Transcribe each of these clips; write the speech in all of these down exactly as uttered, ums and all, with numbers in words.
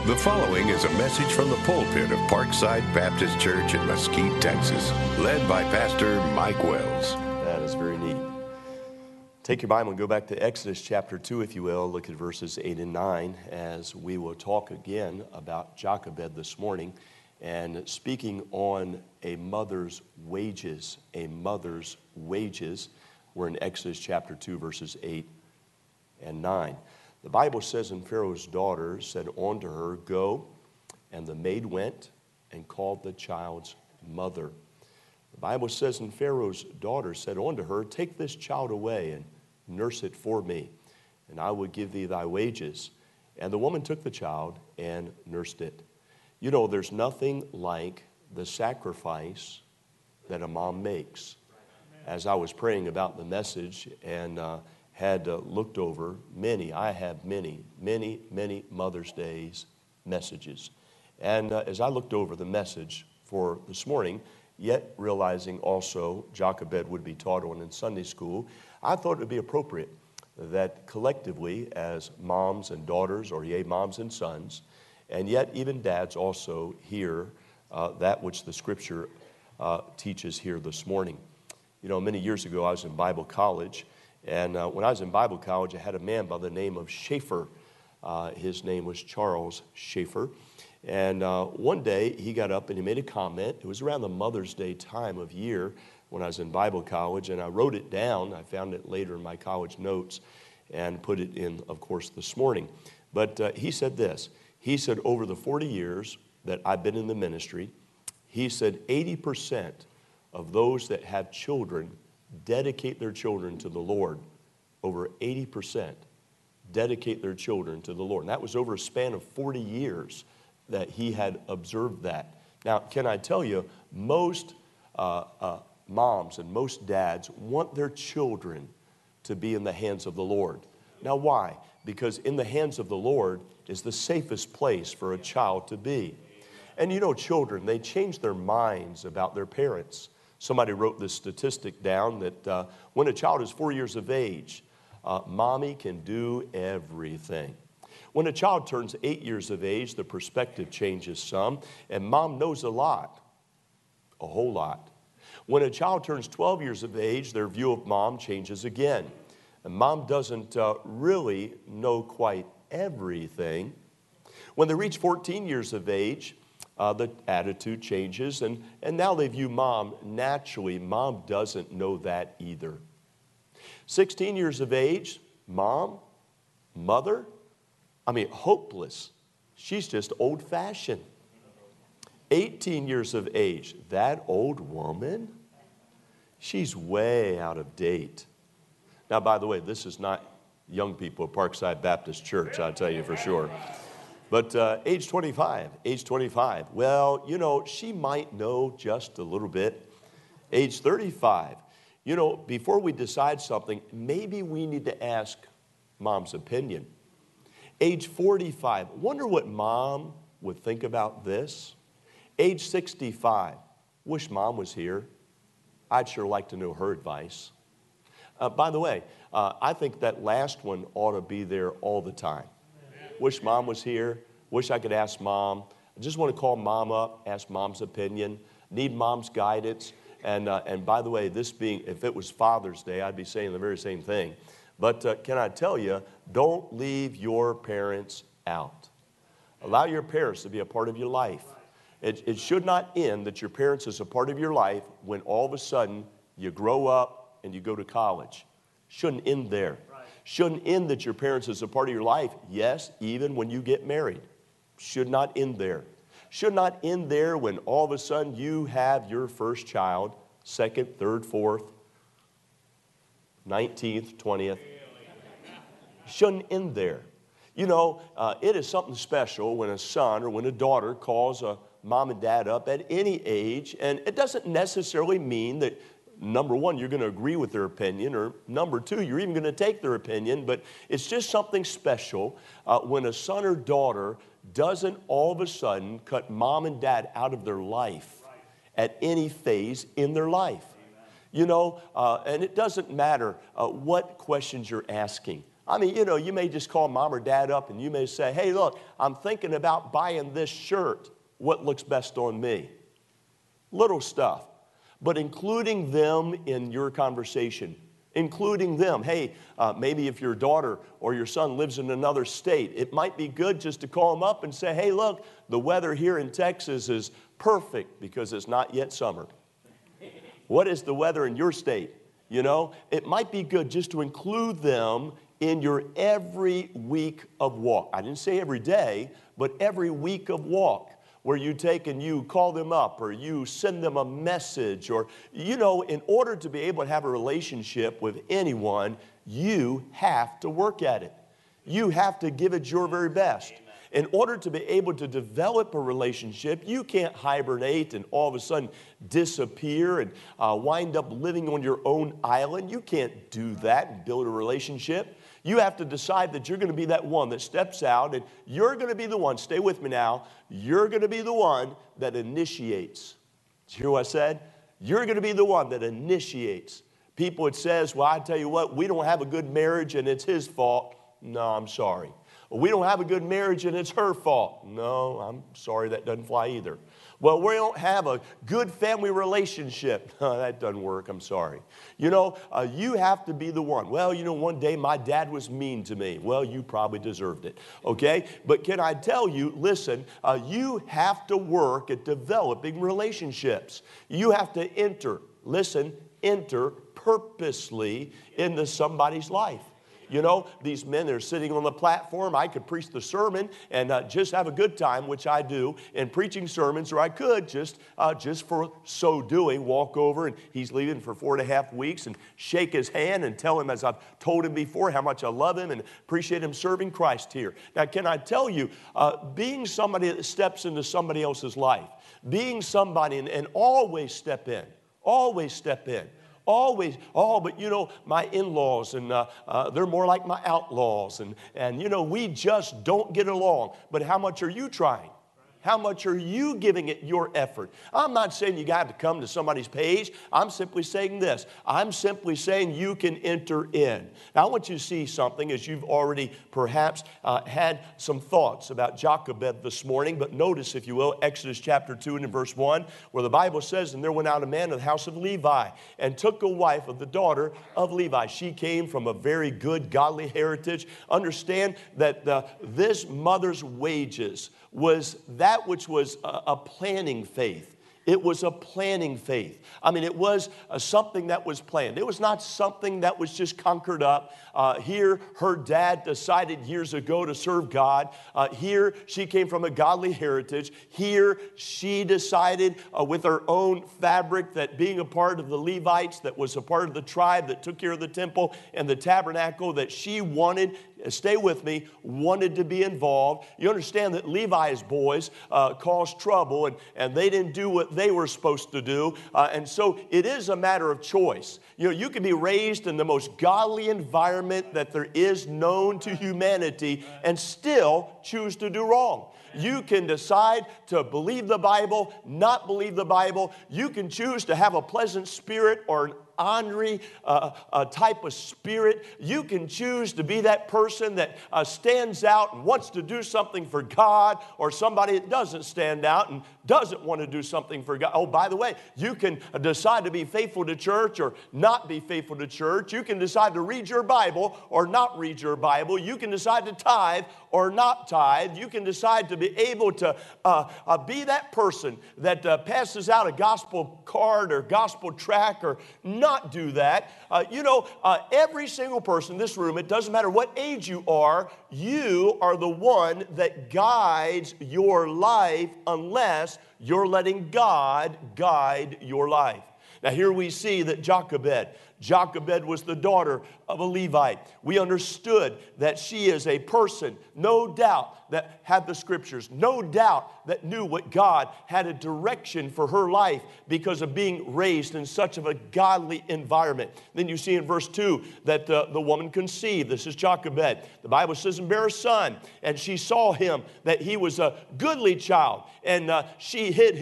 The following is a message from the pulpit of Parkside Baptist Church in Mesquite, Texas, led by Pastor Mike Wells. That is very neat. Take your Bible and go back to Exodus chapter two, if you will. Look at verses eight and nine as we will talk again about Jochebed this morning and speaking on a mother's wages, a mother's wages. We're in Exodus chapter two, verses eight and nine. The Bible says, and Pharaoh's daughter said unto her, Go, and the maid went and called the child's mother. The Bible says, and Pharaoh's daughter said unto her, Take this child away and nurse it for me, and I will give thee thy wages. And the woman took the child and nursed it. You know, there's nothing like the sacrifice that a mom makes. As I was praying about the message and uh, had uh, looked over many, I have many, many, many Mother's Day's messages. And uh, as I looked over the message for this morning, yet realizing also Jochebed would be taught on in Sunday school, I thought it would be appropriate that collectively as moms and daughters, or yea, moms and sons, and yet even dads also hear uh, that which the Scripture uh, teaches here this morning. You know, many years ago I was in Bible college, and uh, when I was in Bible college, I had a man by the name of Schaefer. Uh, his name was Charles Schaefer. And uh, one day he got up and he made a comment. It was around the Mother's Day time of year when I was in Bible college, and I wrote it down. I found it later in my college notes and put it in, of course, this morning. But uh, he said this. He said, over the forty years that I've been in the ministry, he said eighty percent of those that have children dedicate their children to the Lord. Over eighty percent dedicate their children to the Lord. And that was over a span of forty years that he had observed that. Now, can I tell you, most uh, uh, moms and most dads want their children to be in the hands of the Lord. Now, why? Because in the hands of the Lord is the safest place for a child to be. And you know, children, they change their minds about their parents. Somebody wrote this statistic down that uh, when a child is four years of age, uh, mommy can do everything. When a child turns eight years of age, the perspective changes some, and mom knows a lot, a whole lot. When a child turns twelve years of age, their view of mom changes again. And mom doesn't uh, really know quite everything. When they reach fourteen years of age, Uh, the attitude changes, and, and now they view mom naturally. Mom doesn't know that either. sixteen years of age, mom, mother, I mean, hopeless. She's just old-fashioned. eighteen years of age, that old woman, she's way out of date. Now, by the way, this is not young people at Parkside Baptist Church, I'll tell you for sure. But uh, age twenty-five, age twenty-five, well, you know, she might know just a little bit. Age thirty-five, you know, before we decide something, maybe we need to ask mom's opinion. Age forty-five, wonder what mom would think about this. Age sixty-five, wish mom was here. I'd sure like to know her advice. Uh, by the way, uh, I think that last one ought to be there all the time. Wish mom was here. Wish I could ask mom. I just want to call mom up, ask mom's opinion. Need mom's guidance. And uh, and by the way, this being, if it was Father's Day, I'd be saying the very same thing. But uh, can I tell you, don't leave your parents out. Allow your parents to be a part of your life. It, it should not end that your parents is a part of your life when all of a sudden you grow up and you go to college. Shouldn't end there. Shouldn't end that your parents is a part of your life. Yes, even when you get married. Should not end there. Should not end there when all of a sudden you have your first child, second, third, fourth, nineteenth, twentieth. Shouldn't end there. You know, uh, it is something special when a son or when a daughter calls a mom and dad up at any age, and it doesn't necessarily mean that number one, you're going to agree with their opinion, or number two, you're even going to take their opinion, but it's just something special uh, when a son or daughter doesn't all of a sudden cut mom and dad out of their life at any phase in their life. You know, uh, and it doesn't matter uh, what questions you're asking. I mean, you know, you may just call mom or dad up and you may say, hey, look, I'm thinking about buying this shirt. What looks best on me? Little stuff. But including them in your conversation, including them. Hey, uh, maybe if your daughter or your son lives in another state, it might be good just to call them up and say, hey, look, the weather here in Texas is perfect because it's not yet summer. What is the weather in your state? You know, it might be good just to include them in your every week of walk. I didn't say every day, but every week of walk, where you take and you call them up or you send them a message, or, you know, in order to be able to have a relationship with anyone, you have to work at it. You have to give it your very best. In order to be able to develop a relationship, you can't hibernate and all of a sudden disappear and uh, wind up living on your own island. You can't do that and build a relationship. You have to decide that you're going to be that one that steps out, and you're going to be the one, stay with me now, you're going to be the one that initiates. Did you hear what I said? You're going to be the one that initiates. People, it says, well, I tell you what, we don't have a good marriage and it's his fault. No, I'm sorry. We don't have a good marriage and it's her fault. No, I'm sorry, that doesn't fly either. Well, we don't have a good family relationship. No, that doesn't work, I'm sorry. You know, uh, you have to be the one. Well, you know, one day my dad was mean to me. Well, you probably deserved it, okay? But can I tell you, listen, uh, you have to work at developing relationships. You have to enter, listen, enter purposely into somebody's life. You know, these men that are sitting on the platform, I could preach the sermon and uh, just have a good time, which I do, in preaching sermons, or I could just, uh, just for so doing, walk over, and he's leaving for four and a half weeks, and shake his hand and tell him, as I've told him before, how much I love him and appreciate him serving Christ here. Now, can I tell you, uh, being somebody that steps into somebody else's life, being somebody, and, and always step in, always step in. Always, oh, but you know, my in-laws, and uh, uh, they're more like my outlaws, and, and you know, we just don't get along. But how much are you trying? How much are you giving it your effort? I'm not saying you got to come to somebody's page. I'm simply saying this. I'm simply saying you can enter in. Now, I want you to see something, as you've already perhaps uh, had some thoughts about Jochebed this morning. But notice, if you will, Exodus chapter two and in verse one, where the Bible says, and there went out a man of the house of Levi and took a wife of the daughter of Levi. She came from a very good, godly heritage. Understand that uh, this mother's wages was that which was a, a planning faith. It was a planning faith. I mean, it was uh, something that was planned. It was not something that was just conquered up. Uh, here, her dad decided years ago to serve God. Uh, here, she came from a godly heritage. Here, she decided uh, with her own fabric that being a part of the Levites, that was a part of the tribe that took care of the temple and the tabernacle, that she wanted, stay with me, wanted to be involved. You understand that Levi's boys uh, caused trouble, and, and they didn't do what they were supposed to do. Uh, and so it is a matter of choice. You know, you can be raised in the most godly environment that there is known to humanity and still choose to do wrong. You can decide to believe the Bible, not believe the Bible. You can choose to have a pleasant spirit or an ornery uh, uh, type of spirit. You can choose to be that person that uh, stands out and wants to do something for God, or somebody that doesn't stand out and doesn't want to do something for God. Oh, by the way, you can decide to be faithful to church or not be faithful to church. You can decide to read your Bible or not read your Bible. You can decide to tithe or not tithe. You can decide to be able to uh, uh, be that person that uh, passes out a gospel card or gospel tract, or not do that. Uh, you know, uh, every single person in this room, it doesn't matter what age you are, you are the one that guides your life unless you're letting God guide your life. Now here we see that Jochebed, Jochebed was the daughter of a Levite. We understood that she is a person, no doubt, that had the scriptures, no doubt that knew what God had a direction for her life because of being raised in such of a godly environment. Then you see in verse two that uh, the woman conceived. This is Jochebed. The Bible says, and bare a son, and she saw him that he was a goodly child, and uh, she hid him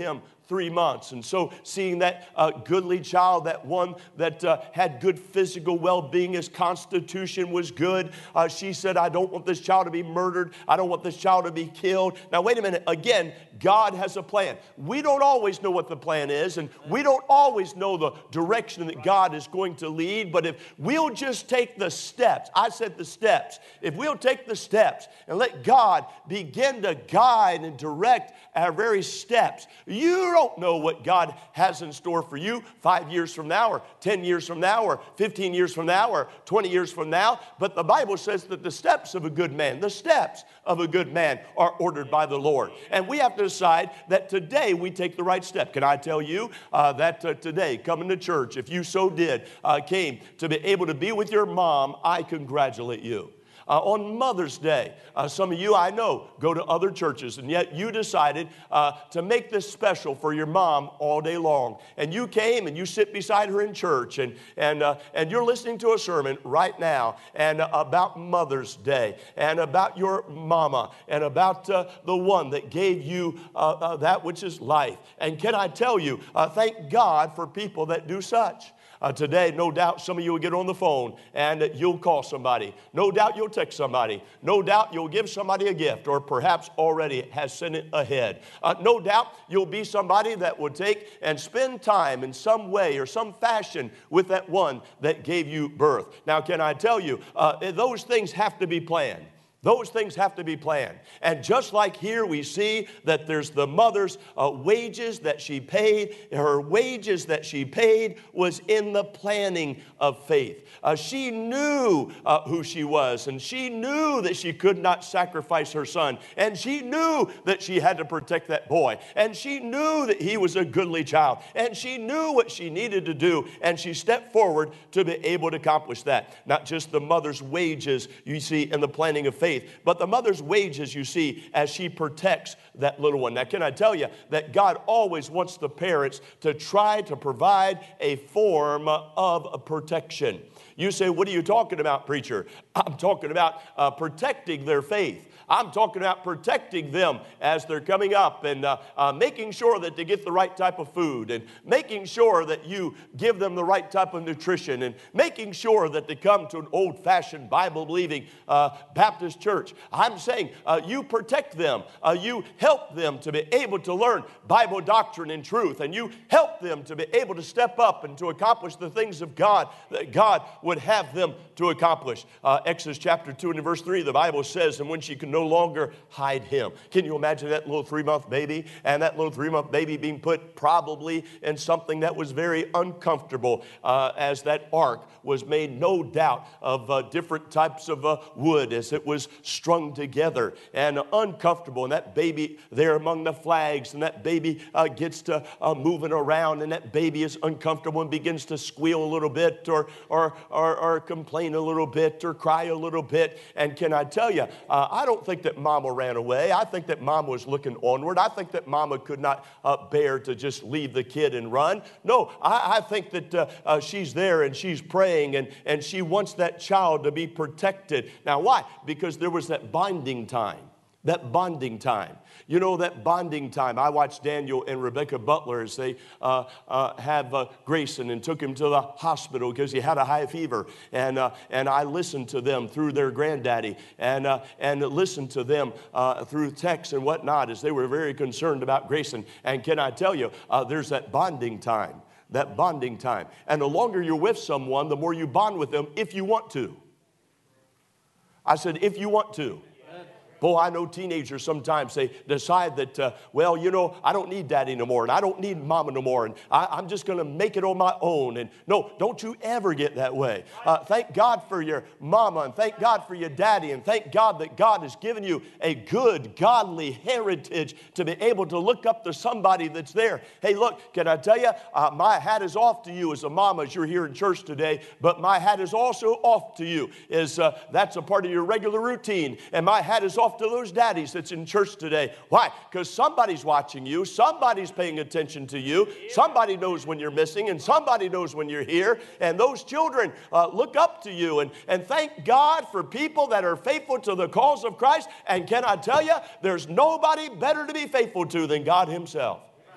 three months. And so seeing that uh, goodly child, that one that uh, had good physical well-being, his constitution was good, uh, she said, I don't want this child to be murdered. I don't want this child to be killed. Now, wait a minute. Again, God has a plan. We don't always know what the plan is, and we don't always know the direction that God is going to lead, but if we'll just take the steps, I said the steps, if we'll take the steps and let God begin to guide and direct our very steps, you don't know what God has in store for you five years from now, or ten years from now, or fifteen years from now, or twenty years from now, but the Bible says that the steps of a good man, the steps of a good man are ordered by the Lord. And we have to decide that today we take the right step. Can I tell you uh, that uh, today, coming to church, if you so did, uh, came to be able to be with your mom, I congratulate you. Uh, on Mother's Day, uh, some of you I know go to other churches, and yet you decided uh, to make this special for your mom all day long. And you came and you sit beside her in church, and and uh, and you're listening to a sermon right now, and uh, about Mother's Day, and about your mama, and about uh, the one that gave you uh, uh, that which is life. And can I tell you, uh, thank God for people that do such. Uh, today, no doubt some of you will get on the phone and uh, you'll call somebody. No doubt you'll text somebody. No doubt you'll give somebody a gift, or perhaps already has sent it ahead. Uh, no doubt you'll be somebody that will take and spend time in some way or some fashion with that one that gave you birth. Now, can I tell you, uh, those things have to be planned. Those things have to be planned. And just like here, we see that there's the mother's uh, wages that she paid. Her wages that she paid was in the planning of faith. Uh, she knew uh, who she was, and she knew that she could not sacrifice her son. And she knew that she had to protect that boy. And she knew that he was a goodly child. And she knew what she needed to do. And she stepped forward to be able to accomplish that. Not just the mother's wages you see in the planning of faith, but the mother's wages you see as she protects that little one. Now, can I tell you that God always wants the parents to try to provide a form of protection? You say, what are you talking about, preacher? I'm talking about uh, protecting their faith. I'm talking about protecting them as they're coming up, and uh, uh, making sure that they get the right type of food, and making sure that you give them the right type of nutrition, and making sure that they come to an old-fashioned Bible-believing uh, Baptist church. I'm saying uh, you protect them. Uh, you help them to be able to learn Bible doctrine and truth, and you help them to be able to step up and to accomplish the things of God that God would have them to accomplish. Uh, Exodus chapter two and verse three, the Bible says, and when she could no longer hide him. Can you imagine that little three-month baby, and that little three-month baby being put probably in something that was very uncomfortable, uh, as that ark was made, no doubt, of uh, different types of uh, wood as it was strung together, and uh, uncomfortable, and that baby there among the flags, and that baby uh, gets to uh, moving around, and that baby is uncomfortable and begins to squeal a little bit, or or or, or complain a little bit, or cry a little bit. And can I tell you, uh, I don't think that mama ran away. I think that mama was looking onward. I think that mama could not uh, bear to just leave the kid and run. No, I, I think that uh, uh, she's there and she's praying, and, and she wants that child to be protected. Now, why? Because there was that bonding time. That bonding time. You know, that bonding time. I watched Daniel and Rebecca Butler as they uh, uh, have uh, Grayson and took him to the hospital because he had a high fever. And uh, and I listened to them through their granddaddy, and uh, and listened to them uh, through texts and whatnot as they were very concerned about Grayson. And can I tell you, uh, there's that bonding time. That bonding time. And the longer you're with someone, the more you bond with them if you want to. I said, if you want to. Boy, I know teenagers sometimes, they decide that, uh, well, you know, I don't need daddy no more, and I don't need mama no more, and I, I'm just going to make it on my own. And no, don't you ever get that way. Uh, thank God for your mama, and thank God for your daddy, and thank God that God has given you a good, godly heritage to be able to look up to somebody that's there. Hey, look, can I tell you, uh, my hat is off to you as a mama as you're here in church today, but my hat is also off to you. Is uh, that's a part of your regular routine, and my hat is off to those daddies that's in church today. Why? Because somebody's watching you. Somebody's paying attention to you. Somebody knows when you're missing, and somebody knows when you're here. And those children uh, look up to you. And, and thank God for people that are faithful to the cause of Christ. And can I tell you, there's nobody better to be faithful to than God himself.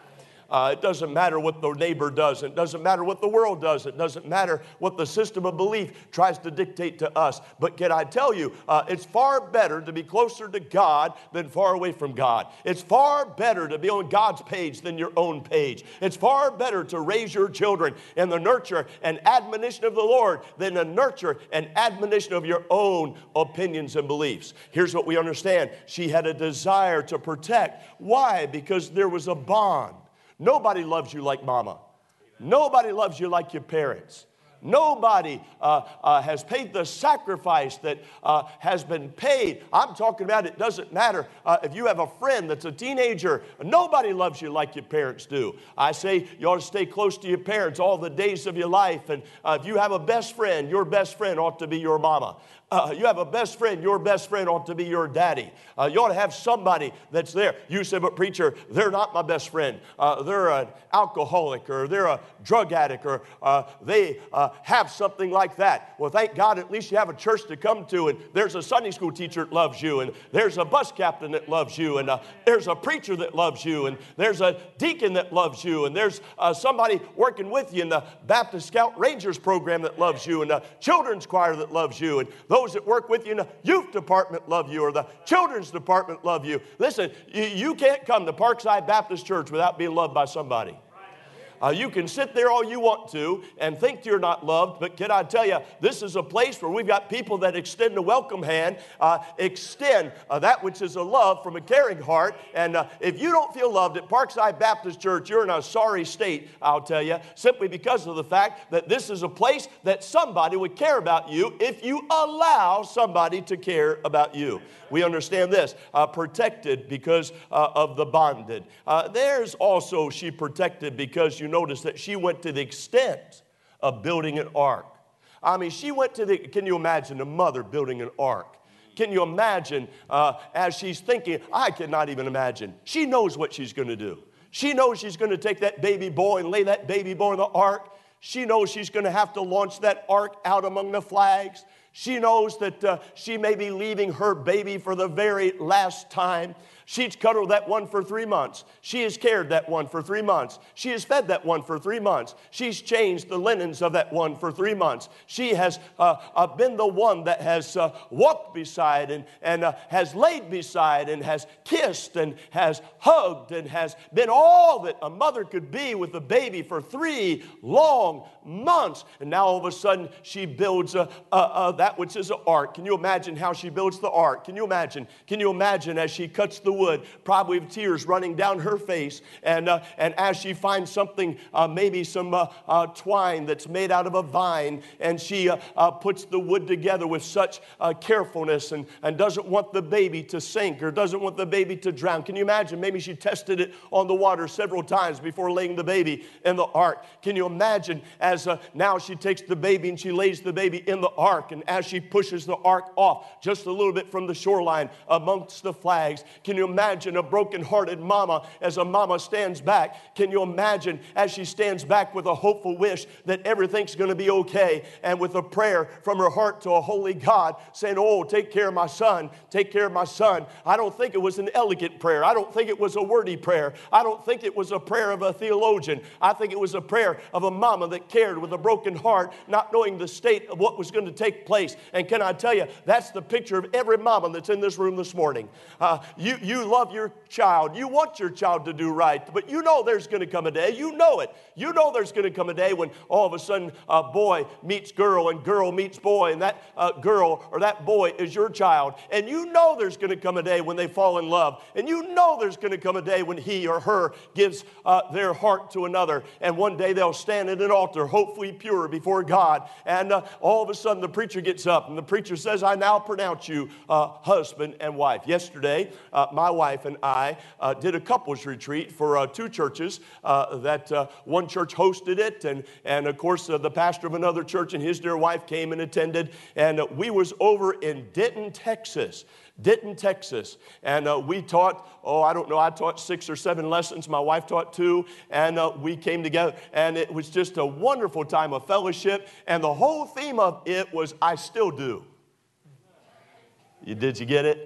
Uh, it doesn't matter what the neighbor does. It doesn't matter what the world does. It doesn't matter what the system of belief tries to dictate to us. But can I tell you, uh, it's far better to be closer to God than far away from God. It's far better to be on God's page than your own page. It's far better to raise your children in the nurture and admonition of the Lord than the nurture and admonition of your own opinions and beliefs. Here's what we understand. She had a desire to protect. Why? Because there was a bond. Nobody loves you like mama. Nobody loves you like your parents. Nobody uh, uh, has paid the sacrifice that uh, has been paid. I'm talking about it doesn't matter uh, if you have a friend that's a teenager. Nobody loves you like your parents do. I say you ought to stay close to your parents all the days of your life. And uh, if you have a best friend, your best friend ought to be your mama. Uh, you have a best friend, your best friend ought to be your daddy. Uh, you ought to have somebody that's there. You say, but preacher, they're not my best friend. Uh, they're an alcoholic, or they're a drug addict, or uh, they uh, have something like that. Well, thank God at least you have a church to come to, and there's a Sunday school teacher that loves you, and there's a bus captain that loves you, and uh, there's a preacher that loves you, and there's a deacon that loves you, and there's uh, somebody working with you in the Baptist Scout Rangers program that loves you, and the children's choir that loves you, and those Those that work with you in the youth department love you, or the children's department love you. Listen, you, you can't come to Parkside Baptist Church without being loved by somebody. Uh, you can sit there all you want to and think you're not loved, but can I tell you, this is a place where we've got people that extend a welcome hand, uh, extend uh, that which is a love from a caring heart. And uh, if you don't feel loved at Parkside Baptist Church, you're in a sorry state, I'll tell you, simply because of the fact that this is a place that somebody would care about you if you allow somebody to care about you. We understand this, uh, protected because uh, of the bonded. Uh, there's also, she protected because you notice that she went to the extent of building an ark. I mean, she went to the, can you imagine a mother building an ark? Can you imagine uh, as she's thinking, I cannot even imagine. She knows what she's going to do. She knows she's going to take that baby boy and lay that baby boy in the ark. She knows she's going to have to launch that ark out among the flags. She knows that uh, she may be leaving her baby for the very last time. She's cuddled that one for three months. She has cared that one for three months. She has fed that one for three months. She's changed the linens of that one for three months. She has uh, uh, been the one that has uh, walked beside and, and uh, has laid beside and has kissed and has hugged and has been all that a mother could be with a baby for three long months. And now all of a sudden she builds a, a, a, that which is an ark. Can you imagine how she builds the ark? Can you imagine? Can you imagine as she cuts the wood, probably with tears running down her face, and uh, and as she finds something, uh, maybe some uh, uh, twine that's made out of a vine, and she uh, uh, puts the wood together with such uh, carefulness, and, and doesn't want the baby to sink or doesn't want the baby to drown. Can you imagine? Maybe she tested it on the water several times before laying the baby in the ark. Can you imagine as uh, now she takes the baby and she lays the baby in the ark, and as she pushes the ark off just a little bit from the shoreline amongst the flags, can you imagine a broken-hearted mama as a mama stands back? Can you imagine as she stands back with a hopeful wish that everything's going to be okay, and with a prayer from her heart to a holy God saying, oh, take care of my son, take care of my son. I don't think it was an elegant prayer. I don't think it was a wordy prayer. I don't think it was a prayer of a theologian. I think it was a prayer of a mama that cared with a broken heart, not knowing the state of what was going to take place. And can I tell you, that's the picture of every mama that's in this room this morning. Uh, you, you love your child. You want your child to do right, but you know there's going to come a day. You know it. You know there's going to come a day when all of a sudden a boy meets girl and girl meets boy, and that uh, girl or that boy is your child. And you know there's going to come a day when they fall in love. And you know there's going to come a day when he or her gives uh, their heart to another. And one day they'll stand at an altar, hopefully pure before God. And uh, all of a sudden the preacher gets up and the preacher says, I now pronounce you uh, husband and wife. Yesterday, uh, my wife and I uh, did a couples retreat for uh, two churches uh, that uh, one church hosted it, and, and of course uh, the pastor of another church and his dear wife came and attended, and uh, we was over in Denton, Texas. Denton, Texas, and uh, we taught, oh, I don't know, I taught six or seven lessons. My wife taught two, and uh, we came together, and it was just a wonderful time of fellowship, and the whole theme of it was, I still do. You, did you get it?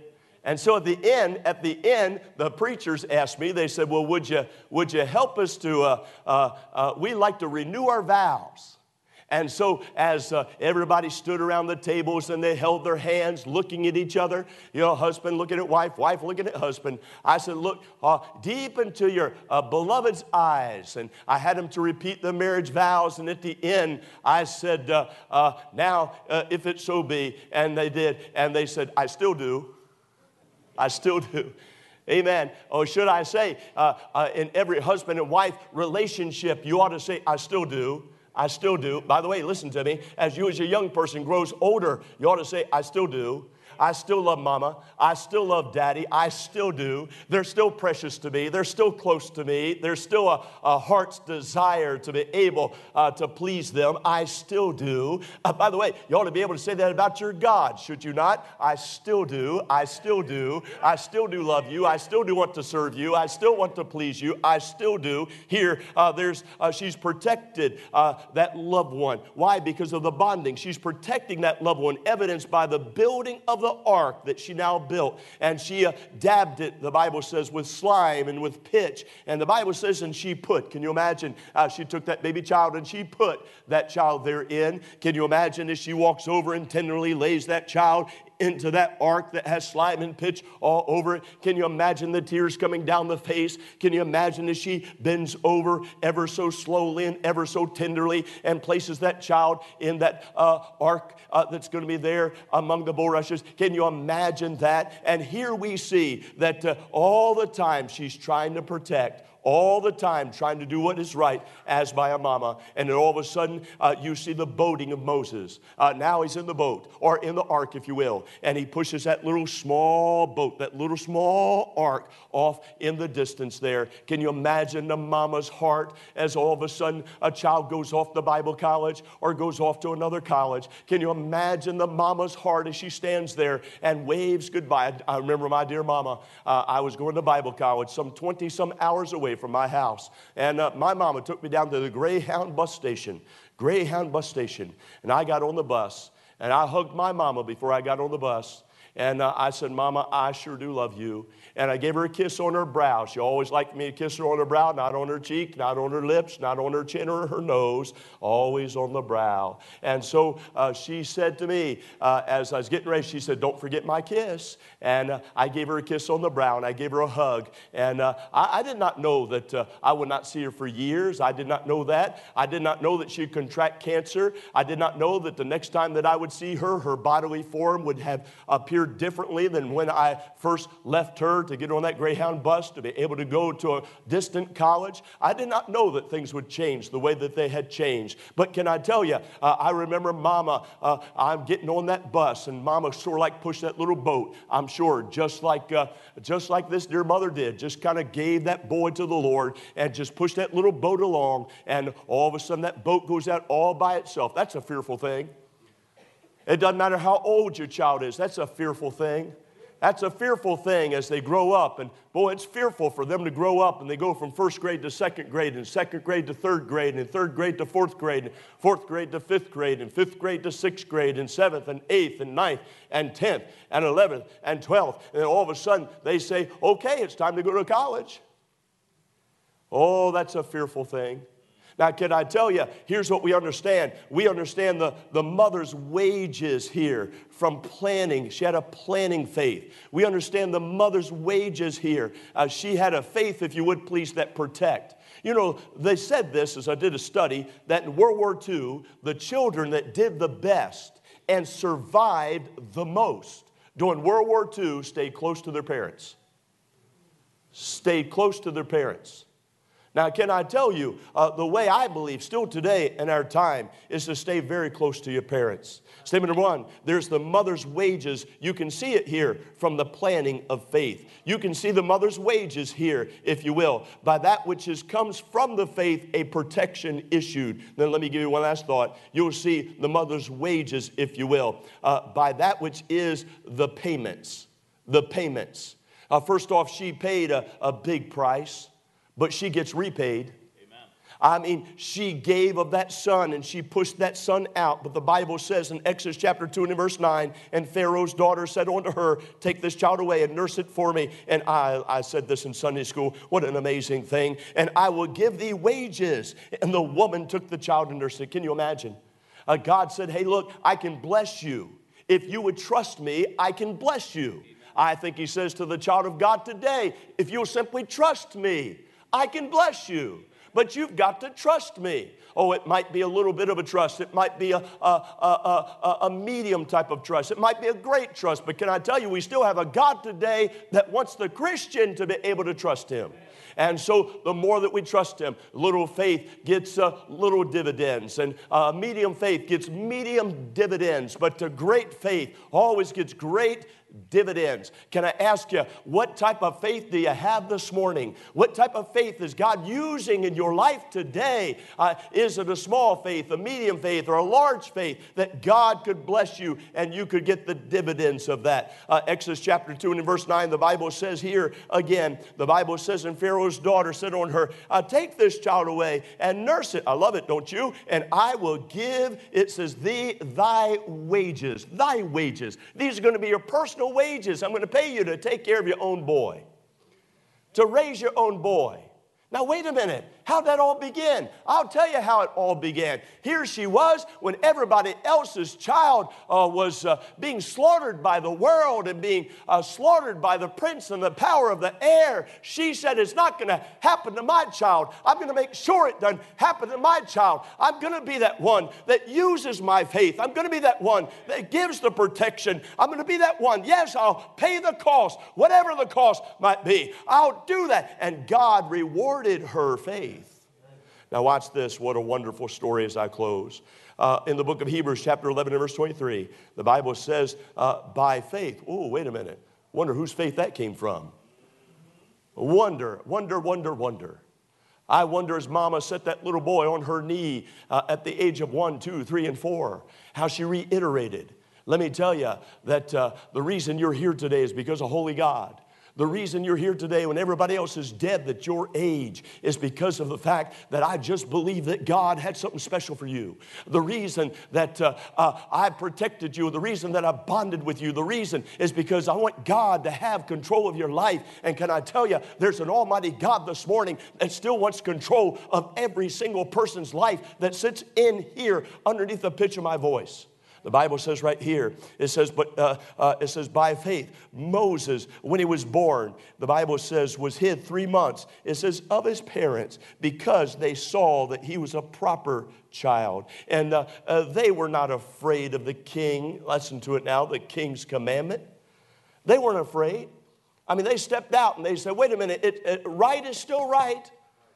And so at the end, at the end, the preachers asked me, they said, well, would you, would you help us to, uh, uh, uh, we like to renew our vows. And so as uh, everybody stood around the tables and they held their hands looking at each other, you know, husband looking at wife, wife looking at husband, I said, look uh, deep into your uh, beloved's eyes. And I had them to repeat the marriage vows. And at the end, I said, uh, uh, now, uh, if it so be. And they did. And they said, I still do. I still do. Amen. Or should I say, uh, uh, in every husband and wife relationship, you ought to say, I still do. I still do. By the way, listen to me. As you as a young person grows older, you ought to say, I still do. I still love mama. I still love daddy. I still do. They're still precious to me. They're still close to me. There's still a, a heart's desire to be able uh, to please them. I still do. Uh, by the way, you ought to be able to say that about your God, should you not? I still do. I still do. I still do love you. I still do want to serve you. I still want to please you. I still do. Here, uh, there's uh, she's protected uh, that loved one. Why? Because of the bonding. She's protecting that loved one, evidenced by the building of the ark that she now built. And she uh, dabbed it, the Bible says, with slime and with pitch. And the Bible says, and she put, can you imagine? Uh, she took that baby child and she put that child therein. Can you imagine as she walks over and tenderly lays that child into that ark that has slime and pitch all over it? Can you imagine the tears coming down the face? Can you imagine as she bends over ever so slowly and ever so tenderly and places that child in that uh, ark uh, that's going to be there among the bulrushes? Can you imagine that? And here we see that uh, all the time she's trying to protect, all the time trying to do what is right as by a mama. And then all of a sudden, uh, you see the boating of Moses. Uh, now he's in the boat, or in the ark, if you will. And he pushes that little small boat, that little small ark off in the distance there. Can you imagine the mama's heart as all of a sudden a child goes off to Bible college or goes off to another college? Can you imagine the mama's heart as she stands there and waves goodbye? I remember my dear mama. Uh, I was going to Bible college some twenty-some hours away from my house. And uh, my mama took me down to the Greyhound bus station, Greyhound bus station. And I got on the bus, and I hugged my mama before I got on the bus. And uh, I said, Mama, I sure do love you. And I gave her a kiss on her brow. She always liked me to kiss her on her brow, not on her cheek, not on her lips, not on her chin or her nose, always on the brow. And so uh, she said to me, uh, as I was getting ready, she said, don't forget my kiss. And uh, I gave her a kiss on the brow, and I gave her a hug. And uh, I, I did not know that uh, I would not see her for years. I did not know that. I did not know that she'd contract cancer. I did not know that the next time that I would see her, her bodily form would have appeared differently than when I first left her to get on that Greyhound bus to be able to go to a distant college. I did not know that things would change the way that they had changed. But can I tell you, uh, I remember Mama, uh, I'm getting on that bus, and Mama sort of like pushed that little boat, I'm sure, just like, uh, just like this dear mother did, just kind of gave that boy to the Lord and just pushed that little boat along, and all of a sudden that boat goes out all by itself. That's a fearful thing. It doesn't matter how old your child is. That's a fearful thing. That's a fearful thing as they grow up. And boy, it's fearful for them to grow up and they go from first grade to second grade and second grade to third grade and third grade to fourth grade and fourth grade to fifth grade and fifth grade to sixth grade and seventh and eighth and ninth and tenth and eleventh and twelfth. And then all of a sudden they say, okay, it's time to go to college. Oh, that's a fearful thing. Now, can I tell you, here's what we understand. We understand the, the mother's wages here from planning. She had a planning faith. We understand the mother's wages here. Uh, she had a faith, if you would please, that protect. You know, they said this, as I did a study, that in World War Two, the children that did the best and survived the most during World War Two stayed close to their parents. Stayed close to their parents. Now, can I tell you, uh, the way I believe still today in our time is to stay very close to your parents. Statement number one, there's the mother's wages. You can see it here from the planning of faith. You can see the mother's wages here, if you will. By that which is, comes from the faith, a protection issued. Then let me give you one last thought. You'll see the mother's wages, if you will, uh, by that which is the payments. The payments. Uh, first off, she paid a, a big price. But she gets repaid. Amen. I mean, she gave of that son and she pushed that son out. But the Bible says in Exodus chapter two and in verse nine, and Pharaoh's daughter said unto her, take this child away and nurse it for me. And I, I said this in Sunday school, what an amazing thing. And I will give thee wages. And the woman took the child and nursed it. Can you imagine? Uh, God said, hey, look, I can bless you. If you would trust me, I can bless you. I think he says to the child of God today, if you'll simply trust me, I can bless you. But you've got to trust me. Oh, it might be a little bit of a trust. It might be a, a, a, a, a medium type of trust. It might be a great trust. But can I tell you, we still have a God today that wants the Christian to be able to trust him. And so the more that we trust him, little faith gets uh, little dividends. And uh, medium faith gets medium dividends. But the great faith always gets great dividends. Can I ask you, what type of faith do you have this morning? What type of faith is God using in your life today? Uh, is it a small faith, a medium faith, or a large faith that God could bless you and you could get the dividends of that? Uh, Exodus chapter two and in verse nine, the Bible says here again, the Bible says, and Pharaoh's daughter said on her, uh, take this child away and nurse it. I love it, don't you? And I will give, it says, thee thy wages, thy wages. These are going to be your personal wages. I'm going to pay you to take care of your own boy, to raise your own boy. Now, wait a minute. How'd that all begin? I'll tell you how it all began. Here she was when everybody else's child uh, was uh, being slaughtered by the world and being uh, slaughtered by the prince and the power of the air. She said, it's not going to happen to my child. I'm going to make sure it doesn't happen to my child. I'm going to be that one that uses my faith. I'm going to be that one that gives the protection. I'm going to be that one. Yes, I'll pay the cost, whatever the cost might be. I'll do that. And God rewarded her faith. Now watch this. What a wonderful story as I close. Uh, in the book of Hebrews chapter eleven and verse twenty-three, the Bible says, uh, by faith. Oh, wait a minute. Wonder whose faith that came from. Wonder, wonder, wonder, wonder. I wonder as mama set that little boy on her knee uh, at the age of one, two, three, and four, how she reiterated. Let me tell you that uh, the reason you're here today is because of holy God. The reason you're here today when everybody else is dead at your age is because of the fact that I just believe that God had something special for you. The reason that uh, uh, I protected you, the reason that I bonded with you, the reason is because I want God to have control of your life. And can I tell you, there's an almighty God this morning that still wants control of every single person's life that sits in here underneath the pitch of my voice. The Bible says right here, it says, but uh, uh, it says, by faith, Moses, when he was born, the Bible says, was hid three months. It says, of his parents, because they saw that he was a proper child. And uh, uh, they were not afraid of the king. Listen to it now, the king's commandment. They weren't afraid. I mean, they stepped out and they said, wait a minute, it, it, right is still right.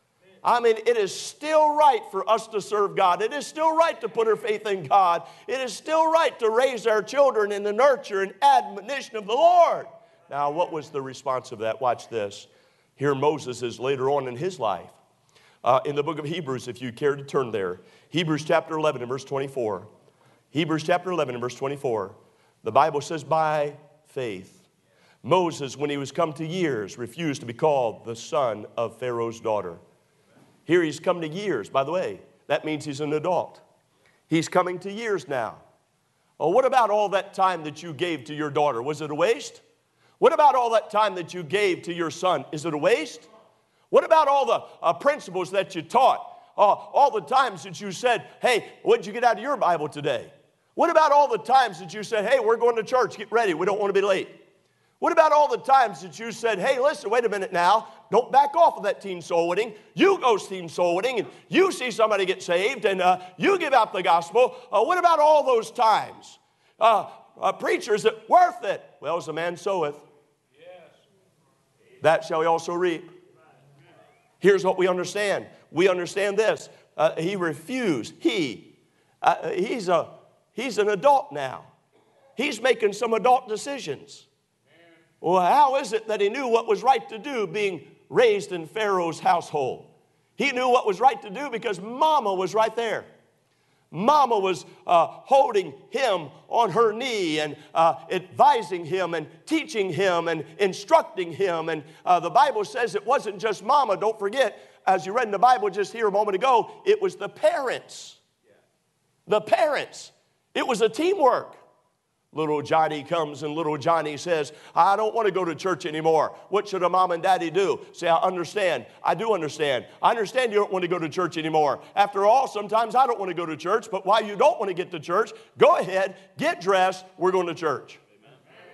I mean, it is still right for us to serve God. It is still right to put our faith in God. It is still right to raise our children in the nurture and admonition of the Lord. Now, what was the response of that? Watch this. Here Moses is later on in his life. Uh, in the book of Hebrews, if you care to turn there. Hebrews chapter eleven and verse twenty-four. Hebrews chapter eleven and verse twenty-four. The Bible says, by faith, Moses, when he was come to years, refused to be called the son of Pharaoh's daughter. Here he's come to years. By the way, that means he's an adult. He's coming to years now. Oh, what about all that time that you gave to your daughter? Was it a waste? What about all that time that you gave to your son? Is it a waste? What about all the uh, principles that you taught? Uh, all the times that you said, hey, what did you get out of your Bible today? What about all the times that you said, hey, we're going to church, get ready, we don't want to be late? What about all the times that you said, hey, listen, wait a minute now, don't back off of that teen soul winning. You go teen soul winning, and you see somebody get saved, and uh, you give out the gospel. Uh, what about all those times? Uh, uh, preacher, is it worth it? Well, as a man soweth, that shall he also reap. Here's what we understand. We understand this. Uh, he refused. He, uh, he's, a, he's an adult now. He's making some adult decisions. Well, how is it that he knew what was right to do being raised in Pharaoh's household? He knew what was right to do because mama was right there. Mama was uh, holding him on her knee and uh, advising him and teaching him and instructing him. And uh, the Bible says it wasn't just Mama. Don't forget, as you read in the Bible just here a moment ago, it was the parents. The parents. It was a teamwork. Little Johnny comes and little Johnny says, I don't want to go to church anymore. What should a mom and daddy do? Say, I understand. I do understand. I understand you don't want to go to church anymore. After all, sometimes I don't want to go to church, but while you don't want to get to church, go ahead, get dressed, we're going to church. Amen.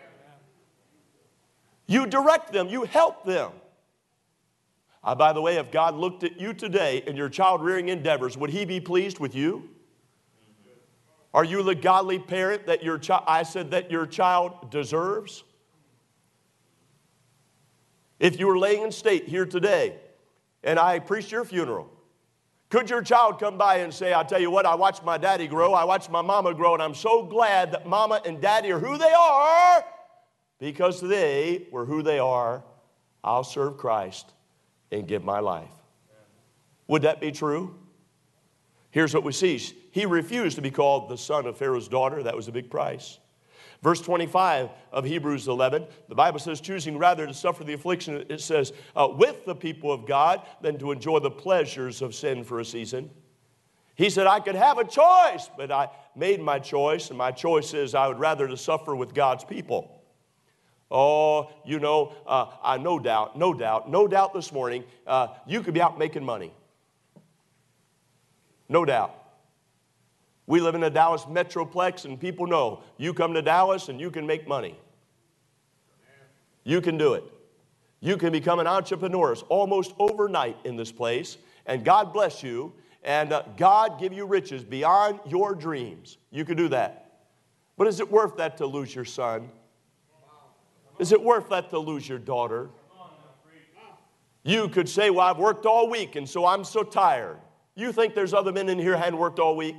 You direct them, you help them. Uh, by the way, if God looked at you today in your child-rearing endeavors, would he be pleased with you? Are you the godly parent that your child, I said that your child deserves? If you were laying in state here today and I preached your funeral, could your child come by and say, I'll tell you what, I watched my daddy grow, I watched my mama grow, and I'm so glad that mama and daddy are who they are because they were who they are. I'll serve Christ and give my life. Would that be true? Here's what we see. He refused to be called the son of Pharaoh's daughter. That was a big price. Verse twenty-five of Hebrews eleven, the Bible says, choosing rather to suffer the affliction, it says, uh, with the people of God than to enjoy the pleasures of sin for a season. He said, I could have a choice, but I made my choice, and my choice is I would rather to suffer with God's people. Oh, you know, uh, I no doubt, no doubt, no doubt this morning, uh, you could be out making money. No doubt. We live in the Dallas Metroplex, and people know you come to Dallas and you can make money. You can do it. You can become an entrepreneur almost overnight in this place, and God bless you, and uh, God give you riches beyond your dreams. You can do that. But is it worth that to lose your son? Is it worth that to lose your daughter? You could say, well, I've worked all week, and so I'm so tired. You think there's other men in here who hadn't worked all week?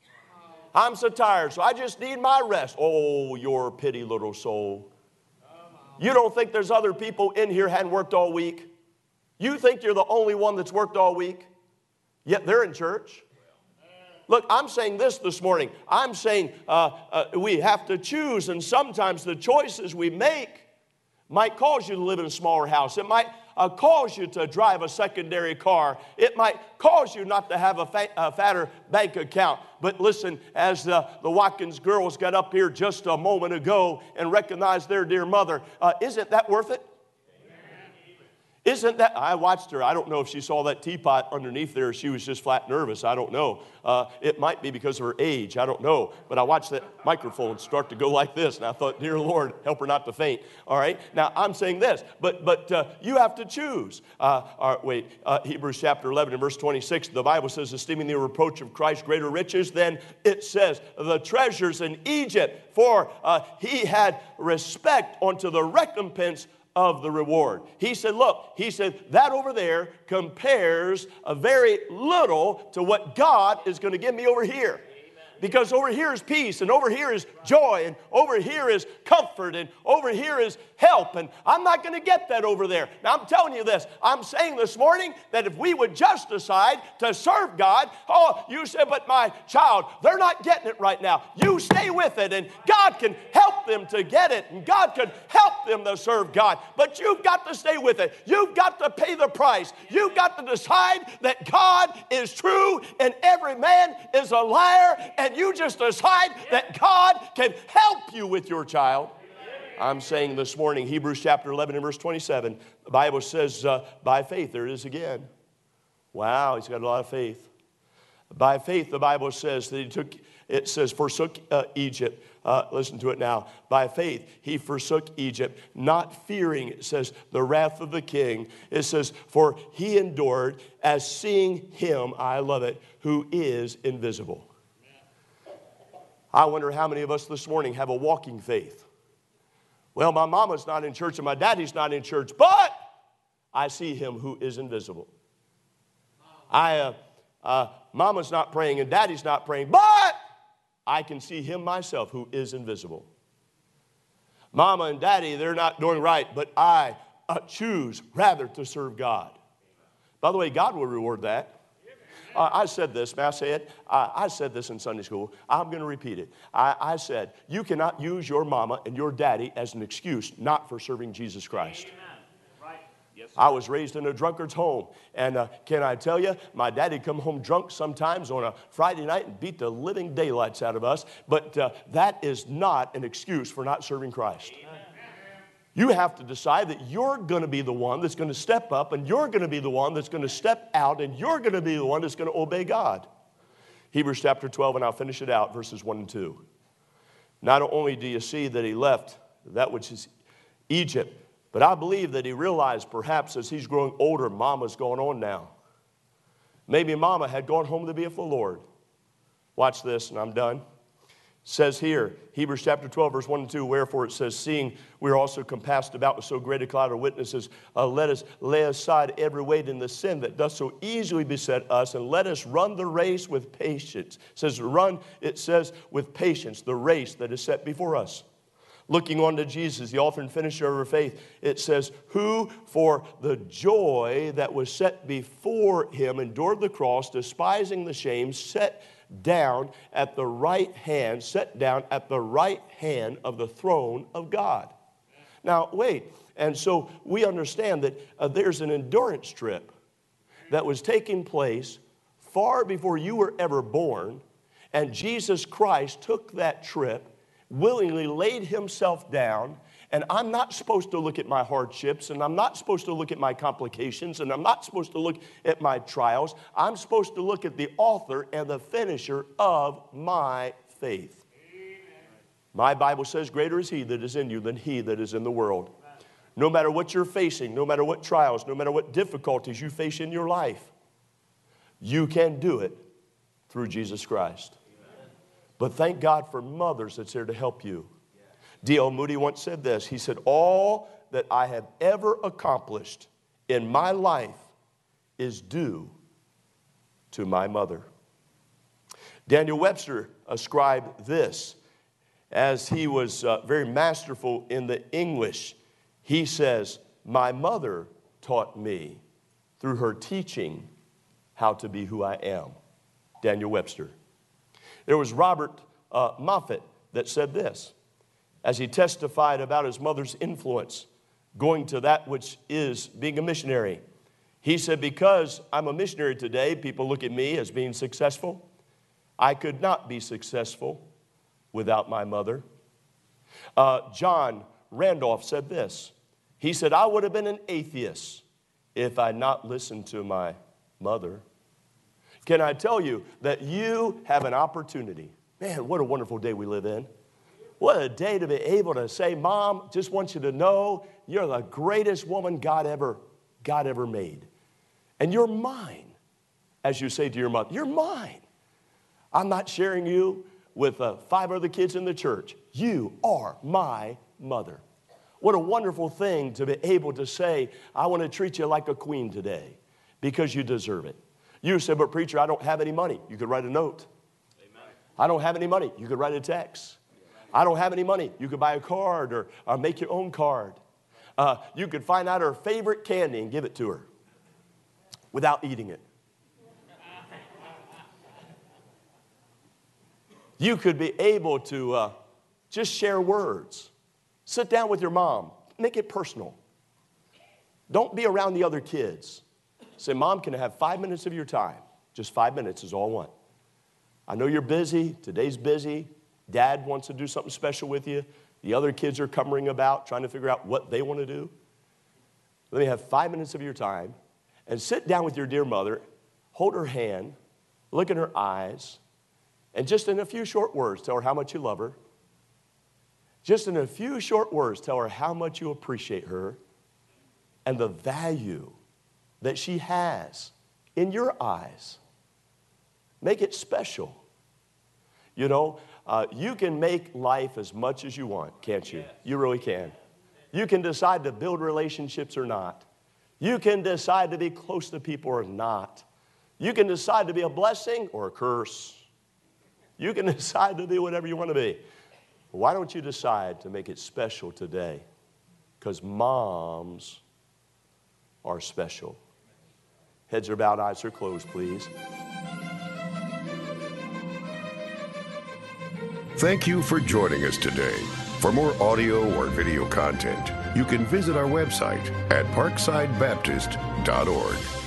I'm so tired, so I just need my rest. Oh, your pity little soul. You don't think there's other people in here who hadn't worked all week? You think you're the only one that's worked all week? Yet they're in church. Look, I'm saying this this morning. I'm saying uh, uh, we have to choose, and sometimes the choices we make might cause you to live in a smaller house. It might uh, cause you to drive a secondary car. It might cause you not to have a, fa- a fatter bank account. But listen, as the, the Watkins girls got up here just a moment ago and recognized their dear mother, uh, isn't that worth it? Isn't that, I watched her, I don't know if she saw that teapot underneath there, she was just flat nervous, I don't know. Uh, it might be because of her age, I don't know. But I watched that microphone start to go like this, and I thought, dear Lord, help her not to faint. All right, now I'm saying this, but but uh, you have to choose. Uh, all right, wait, uh, Hebrews chapter eleven and verse twenty-six, the Bible says, esteeming the reproach of Christ greater riches than it says, the treasures in Egypt, for uh, he had respect unto the recompense of the reward. He said, look, he said, that over there compares a very little to what God is going to give me over here. Because over here is peace, and over here is joy, and over here is comfort, and over here is help, and I'm not going to get that over there. Now, I'm telling you this. I'm saying this morning that if we would just decide to serve God, oh, you said, but my child, they're not getting it right now. You stay with it, and God can help them to get it, and God can help them to serve God. But you've got to stay with it. You've got to pay the price. You've got to decide that God is true, and every man is a liar, and you just decide that God can help you with your child. I'm saying this morning, Hebrews chapter eleven and verse twenty-seven, the Bible says, uh, by faith, there it is again. Wow, he's got a lot of faith. By faith, the Bible says that he took, it says, forsook uh, Egypt. Uh, listen to it now. By faith, he forsook Egypt, not fearing, it says, the wrath of the king. It says, for he endured as seeing him, I love it, who is invisible. I wonder how many of us this morning have a walking faith. Well, my mama's not in church and my daddy's not in church, but I see him who is invisible. I, uh, uh, mama's not praying and daddy's not praying, but I can see him myself who is invisible. Mama and daddy, they're not doing right, but I uh, choose rather to serve God. By the way, God will reward that. Uh, I said this, may I say it? Uh, I said this in Sunday school. I'm going to repeat it. I, I said, you cannot use your mama and your daddy as an excuse not for serving Jesus Christ. Amen. Right. Yes, sir. I was raised in a drunkard's home. And uh, can I tell you, my daddy come home drunk sometimes on a Friday night and beat the living daylights out of us. But uh, that is not an excuse for not serving Christ. Amen. You have to decide that you're going to be the one that's going to step up, and you're going to be the one that's going to step out, and you're going to be the one that's going to obey God. Hebrews chapter twelve, and I'll finish it out, verses one and two. Not only do you see that he left that which is Egypt, but I believe that he realized perhaps as he's growing older, mama's going on now. Maybe mama had gone home to be with the Lord. Watch this, and I'm done. Says here, Hebrews chapter twelve, verse one and two, wherefore it says, seeing we are also compassed about with so great a cloud of witnesses, uh, let us lay aside every weight and the sin that doth so easily beset us, and let us run the race with patience. It says run, it says with patience, the race that is set before us. Looking on to Jesus, the author and finisher of our faith, it says, who for the joy that was set before him endured the cross, despising the shame, set down at the right hand, set down at the right hand of the throne of God. Now, wait. And so we understand that uh, there's an endurance trip that was taking place far before you were ever born, and Jesus Christ took that trip, willingly laid himself down. And I'm not supposed to look at my hardships, and I'm not supposed to look at my complications, and I'm not supposed to look at my trials. I'm supposed to look at the author and the finisher of my faith. Amen. My Bible says, greater is he that is in you than he that is in the world. Amen. No matter what you're facing, no matter what trials, no matter what difficulties you face in your life, you can do it through Jesus Christ. Amen. But thank God for mothers that's there to help you. D L Moody once said this. He said, all that I have ever accomplished in my life is due to my mother. Daniel Webster ascribed this as he was uh, very masterful in the English. He says, my mother taught me through her teaching how to be who I am. Daniel Webster. There was Robert uh, Moffat that said this, as he testified about his mother's influence going to that which is being a missionary. He said, because I'm a missionary today, people look at me as being successful. I could not be successful without my mother. Uh, John Randolph said this. He said, I would have been an atheist if I had not listened to my mother. Can I tell you that you have an opportunity? Man, what a wonderful day we live in. What a day to be able to say, Mom, just want you to know you're the greatest woman God ever, God ever made. And you're mine, as you say to your mother. You're mine. I'm not sharing you with uh, five other kids in the church. You are my mother. What a wonderful thing to be able to say, I want to treat you like a queen today because you deserve it. You said, but preacher, I don't have any money. You could write a note. Amen. I don't have any money. You could write a text. I don't have any money. You could buy a card or, or make your own card. Uh, you could find out her favorite candy and give it to her without eating it. You could be able to uh, just share words. Sit down with your mom. Make it personal. Don't be around the other kids. Say, Mom, can I have five minutes of your time? Just five minutes is all I want. I know you're busy. Today's busy. Dad wants to do something special with you. The other kids are coming about, trying to figure out what they want to do. Let me have five minutes of your time and sit down with your dear mother, hold her hand, look in her eyes, and just in a few short words, tell her how much you love her. Just in a few short words, tell her how much you appreciate her and the value that she has in your eyes. Make it special. You know, uh, you can make life as much as you want, can't you? You really can. You can decide to build relationships or not. You can decide to be close to people or not. You can decide to be a blessing or a curse. You can decide to be whatever you want to be. Why don't you decide to make it special today? Because moms are special. Heads are bowed, eyes are closed, please. Thank you for joining us today. For more audio or video content, you can visit our website at parkside baptist dot org.